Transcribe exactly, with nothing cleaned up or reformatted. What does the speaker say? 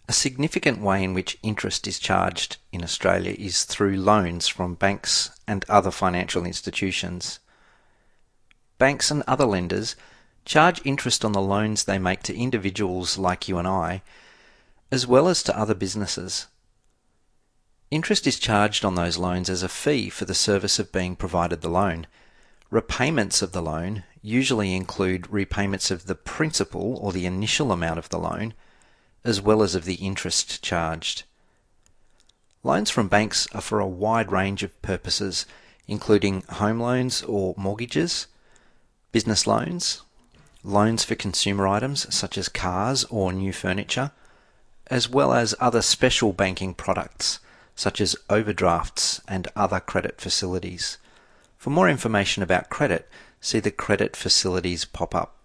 A significant way in which interest is charged in Australia is through loans from banks and other financial institutions. Banks and other lenders charge interest on the loans they make to individuals like you and I, as well as to other businesses. Interest is charged on those loans as a fee for the service of being provided the loan. Repayments of the loan usually include repayments of the principal or the initial amount of the loan, as well as of the interest charged. Loans from banks are for a wide range of purposes, including home loans or mortgages, business loans, loans for consumer items such as cars or new furniture, as well as other special banking products such as overdrafts and other credit facilities. For more information about credit, see the credit facilities pop-up.